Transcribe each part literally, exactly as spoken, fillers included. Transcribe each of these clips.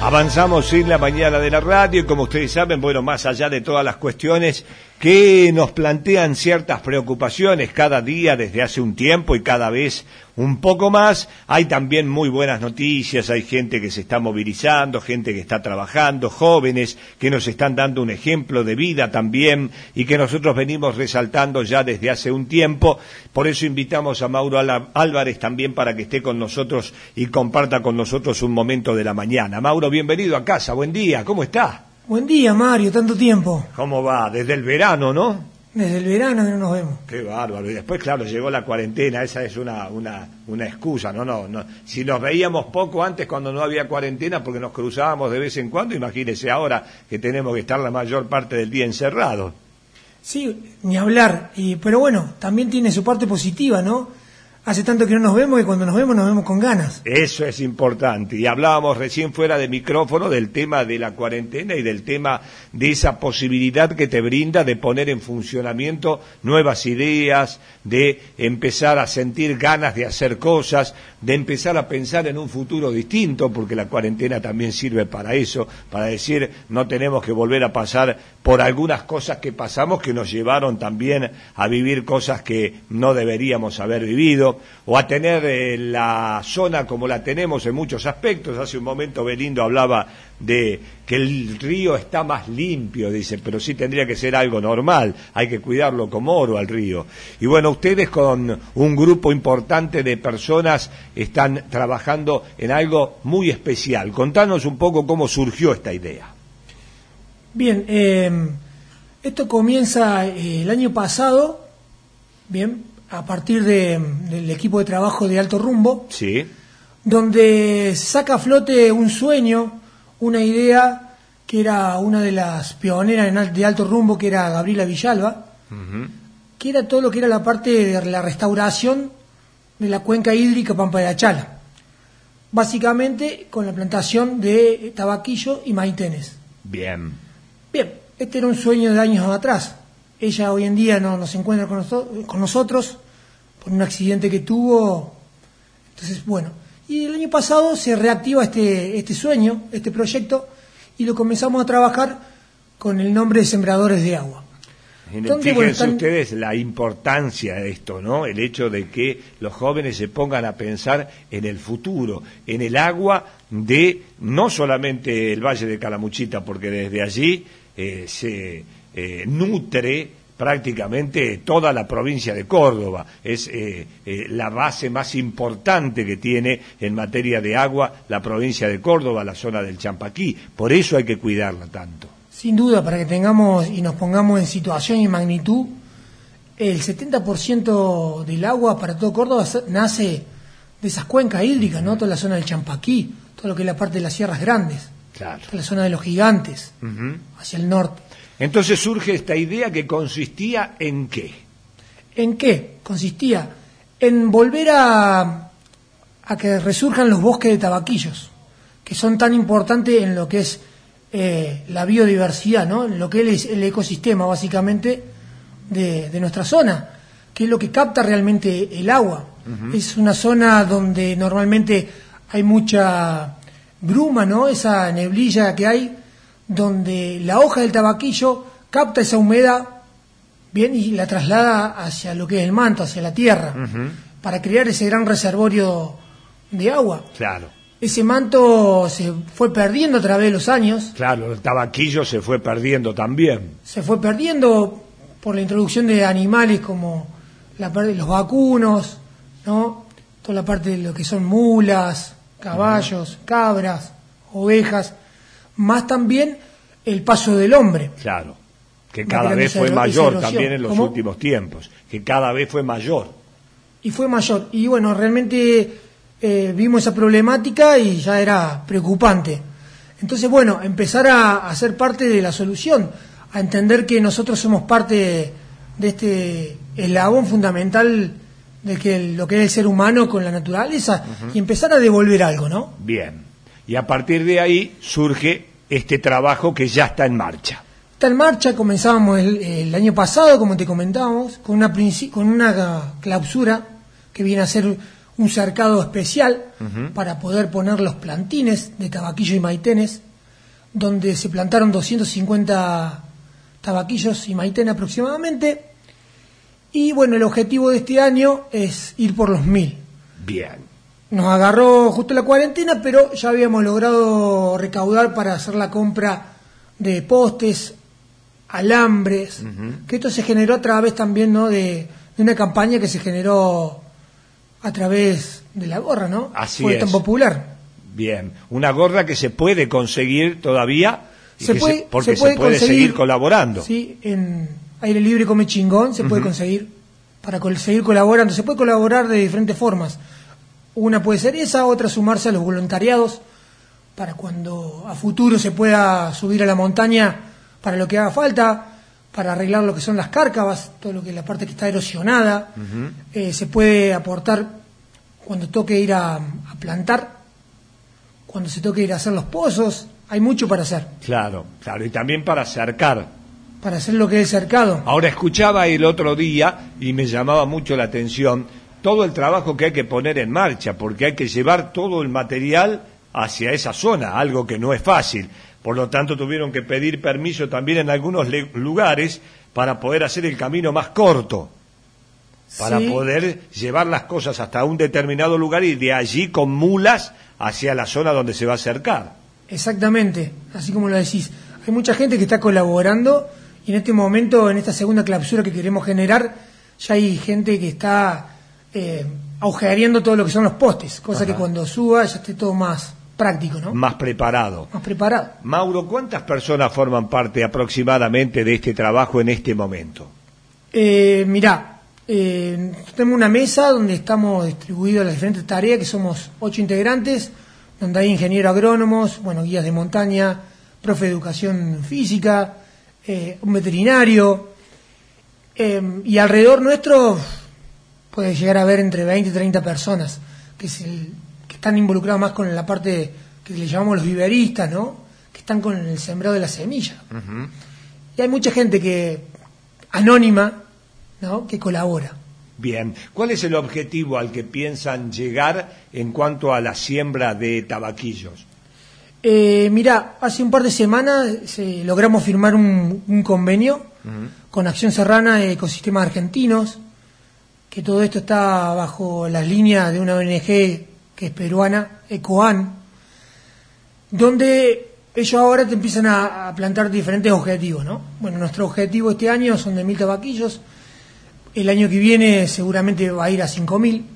Avanzamos en la mañana de la radio y como ustedes saben, bueno, más allá de todas las cuestiones que nos plantean ciertas preocupaciones cada día desde hace un tiempo y cada vez un poco más, hay también muy buenas noticias, hay gente que se está movilizando, gente que está trabajando, jóvenes que nos están dando un ejemplo de vida también y que nosotros venimos resaltando ya desde hace un tiempo. Por eso invitamos a Mauro Álvarez también para que esté con nosotros y comparta con nosotros un momento de la mañana. Mauro, bienvenido a casa, buen día, ¿cómo está? Buen día, Mario, tanto tiempo. ¿Cómo va? Desde el verano, ¿no? Desde el verano que no nos vemos. Qué bárbaro. Y después, claro, llegó la cuarentena, esa es una una una excusa, ¿no? no no Si nos veíamos poco antes cuando no había cuarentena porque nos cruzábamos de vez en cuando, imagínese ahora que tenemos que estar la mayor parte del día encerrados. Sí, ni hablar. Y, pero bueno, también tiene su parte positiva, ¿no? Hace tanto que no nos vemos y cuando nos vemos nos vemos con ganas. Eso es importante. Y hablábamos recién fuera de micrófono del tema de la cuarentena y del tema de esa posibilidad que te brinda de poner en funcionamiento nuevas ideas, de empezar a sentir ganas de hacer cosas, de empezar a pensar en un futuro distinto, porque la cuarentena también sirve para eso, para decir no tenemos que volver a pasar por algunas cosas que pasamos que nos llevaron también a vivir cosas que no deberíamos haber vivido, o a tener eh, la zona como la tenemos en muchos aspectos. Hace un momento Belindo hablaba de que el río está más limpio, dice, pero sí tendría que ser algo normal, hay que cuidarlo como oro al río. Y bueno, ustedes con un grupo importante de personas están trabajando en algo muy especial. Contanos un poco cómo surgió esta idea. Bien, eh, esto comienza eh, el año pasado, bien, a partir de, del equipo de trabajo de Alto Rumbo, sí, donde saca a flote un sueño, una idea que era una de las pioneras de Alto Rumbo, que era Gabriela Villalba, uh-huh. que era todo lo que era la parte de la restauración de la cuenca hídrica Pampa de la Chala, básicamente con la plantación de tabaquillo y maitenes. Bien. Bien, este era un sueño de años atrás. Ella hoy en día no, no se encuentra con, noso- con nosotros por un accidente que tuvo. Entonces, bueno, y el año pasado se reactiva este, este sueño, este proyecto, y lo comenzamos a trabajar con el nombre de Sembradores de Agua. Entonces, fíjense bueno, están... ustedes la importancia de esto, ¿no? El hecho de que los jóvenes se pongan a pensar en el futuro, en el agua de no solamente el Valle de Calamuchita, porque desde allí eh, se eh, nutre prácticamente toda la provincia de Córdoba. Es eh, eh, la base más importante que tiene en materia de agua la provincia de Córdoba, la zona del Champaquí. Por eso hay que cuidarla tanto. Sin duda, para que tengamos y nos pongamos en situación y magnitud, el setenta por ciento del agua para todo Córdoba nace de esas cuencas hídricas, ¿no? Toda la zona del Champaquí, todo lo que es la parte de las Sierras Grandes, claro. Toda la zona de los Gigantes, uh-huh. hacia el norte. Entonces surge esta idea que consistía en qué. ¿En qué? Consistía en volver a, a que resurjan los bosques de tabaquillos, que son tan importantes en lo que es eh, la biodiversidad, ¿no? En lo que es el ecosistema, básicamente, de, de nuestra zona, que es lo que capta realmente el agua. Uh-huh. Es una zona donde normalmente hay mucha bruma, ¿no? Esa neblilla que hay, donde la hoja del tabaquillo capta esa humedad, bien, y la traslada hacia lo que es el manto, hacia la tierra, uh-huh. para crear ese gran reservorio de agua. Claro. Ese manto se fue perdiendo a través de los años. Claro, el tabaquillo se fue perdiendo también. Se fue perdiendo por la introducción de animales como la parte de los vacunos, ¿no? Toda la parte de lo que son mulas, caballos, uh-huh. cabras, ovejas, más también el paso del hombre. Claro, que cada vez fue mayor también en los ¿Cómo? últimos tiempos, que cada vez fue mayor. Y fue mayor, y bueno, realmente eh, vimos esa problemática y ya era preocupante. Entonces, bueno, empezar a, a ser parte de la solución, a entender que nosotros somos parte de, de este eslabón fundamental de que lo que es el ser humano con la naturaleza, uh-huh. y empezar a devolver algo, ¿no? Bien. Y a partir de ahí surge este trabajo que ya está en marcha. Está en marcha, comenzábamos el, el año pasado, como te comentábamos, con una, con una clausura que viene a ser un cercado especial Uh-huh. para poder poner los plantines de tabaquillo y maitenes, donde se plantaron doscientos cincuenta tabaquillos y maitén aproximadamente. Y bueno, el objetivo de este año es ir por los mil. Bien. Nos agarró justo la cuarentena, pero ya habíamos logrado recaudar para hacer la compra de postes, alambres, Uh-huh. que esto se generó a través también, ¿no?, de, de una campaña que se generó a través de la gorra, ¿no? Así Fue es. tan popular. Bien. Una gorra que se puede conseguir todavía, y Se que puede, se- porque se puede se puede conseguir, seguir colaborando. Sí, en Aire Libre Come Chingón se puede Ujú. conseguir para col- seguir colaborando. Se puede colaborar de diferentes formas. Una puede ser esa, otra sumarse a los voluntariados para cuando a futuro se pueda subir a la montaña para lo que haga falta, para arreglar lo que son las cárcavas, todo lo que es la parte que está erosionada. Ujú. Eh, se puede aportar cuando toque ir a, a plantar, cuando se toque ir a hacer los pozos. Hay mucho para hacer, Claro, claro. Y también para acercar. para hacer lo que es el cercado. Ahora, escuchaba el otro día y me llamaba mucho la atención todo el trabajo que hay que poner en marcha, porque hay que llevar todo el material hacia esa zona, algo que no es fácil. Por lo tanto, tuvieron que pedir permiso también en algunos le- lugares para poder hacer el camino más corto, para Sí, poder llevar las cosas hasta un determinado lugar y de allí con mulas hacia la zona donde se va a acercar. exactamente, así como lo decís. Hay mucha gente que está colaborando y en este momento, en esta segunda clausura que queremos generar, ya hay gente que está eh, agujereando todo lo que son los postes, cosa Ajá. que cuando suba ya esté todo más práctico, ¿no? Más preparado. Más preparado. Mauro, ¿cuántas personas forman parte aproximadamente de este trabajo en este momento? Eh, mirá, eh, tenemos una mesa donde estamos distribuidos las diferentes tareas, que somos ocho integrantes, donde hay ingenieros agrónomos, bueno, guías de montaña, profe de educación física, eh, un veterinario, eh, y alrededor nuestro puede llegar a haber entre veinte y treinta personas, que, es el, que están involucrados más con la parte que le llamamos los viveristas, ¿no?, que están con el sembrado de la semilla. Ujú. Y hay mucha gente que anónima, ¿no?, que colabora. Bien, ¿cuál es el objetivo al que piensan llegar en cuanto a la siembra de tabaquillos? Eh, mirá, hace un par de semanas se, logramos firmar un, un convenio Ujú. con Acción Serrana de Ecosistemas Argentinos, que todo esto está bajo las líneas de una O N G que es peruana, ECOAN, donde ellos ahora te empiezan a, a plantar diferentes objetivos, ¿no? Bueno, nuestro objetivo este año son de mil tabaquillos, el año que viene seguramente va a ir a cinco mil,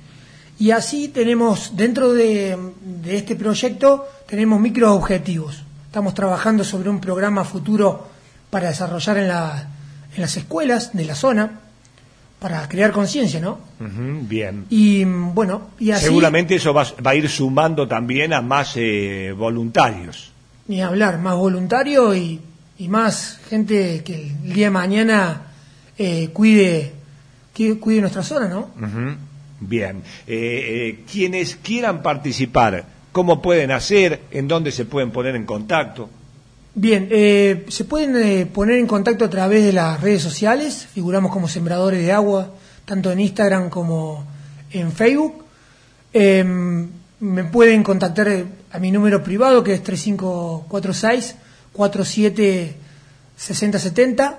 y así tenemos, dentro de, de este proyecto, tenemos micro objetivos. Estamos trabajando sobre un programa futuro para desarrollar en, la, en las escuelas de la zona, para crear conciencia, ¿no? Ujú, bien. Y bueno, y así, Seguramente eso va, va a ir sumando también a más eh, voluntarios. ni hablar, más voluntario y, y más gente que el día de mañana eh, cuide, que cuide nuestra zona, ¿no? Ujú, bien. Eh, eh, quienes quieran participar, ¿cómo pueden hacer? ¿En dónde se pueden poner en contacto? Bien, eh, se pueden eh, poner en contacto a través de las redes sociales, figuramos como Sembradores de Agua, tanto en Instagram como en Facebook. Eh, me pueden contactar eh, a mi número privado, que es tres cinco cuatro seis, cuatro siete seis cero siete cero.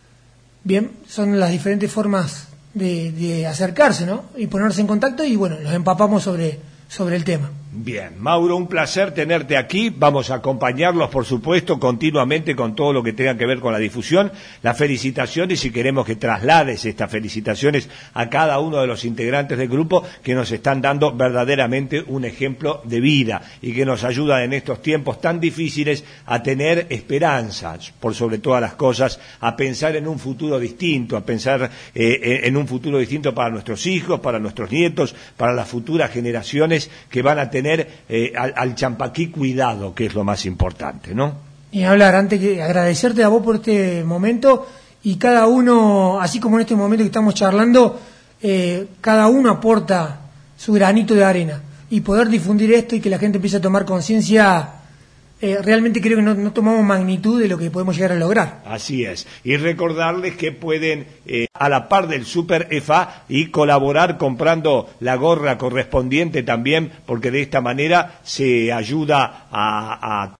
Bien, son las diferentes formas de, de acercarse, ¿no? Y ponerse en contacto y bueno, los empapamos sobre, sobre el tema. Bien, Mauro, un placer tenerte aquí. Vamos a acompañarlos, por supuesto, continuamente con todo lo que tenga que ver con la difusión. Las felicitaciones, y queremos que traslades estas felicitaciones a cada uno de los integrantes del grupo que nos están dando verdaderamente un ejemplo de vida y que nos ayudan en estos tiempos tan difíciles a tener esperanza, por sobre todas las cosas, a pensar en un futuro distinto, a pensar eh, en un futuro distinto para nuestros hijos, para nuestros nietos, para las futuras generaciones que van a tener tener eh, al, al Champaquí cuidado, que es lo más importante, ¿no? Y hablar, antes que agradecerte a vos por este momento, y cada uno, así como en este momento que estamos charlando, eh, cada uno aporta su granito de arena, y poder difundir esto y que la gente empiece a tomar conciencia eh, realmente creo que no, no tomamos magnitud de lo que podemos llegar a lograr. Así es. Y recordarles que pueden, eh, a la par del Super F A, y colaborar comprando la gorra correspondiente también, porque de esta manera se ayuda a, a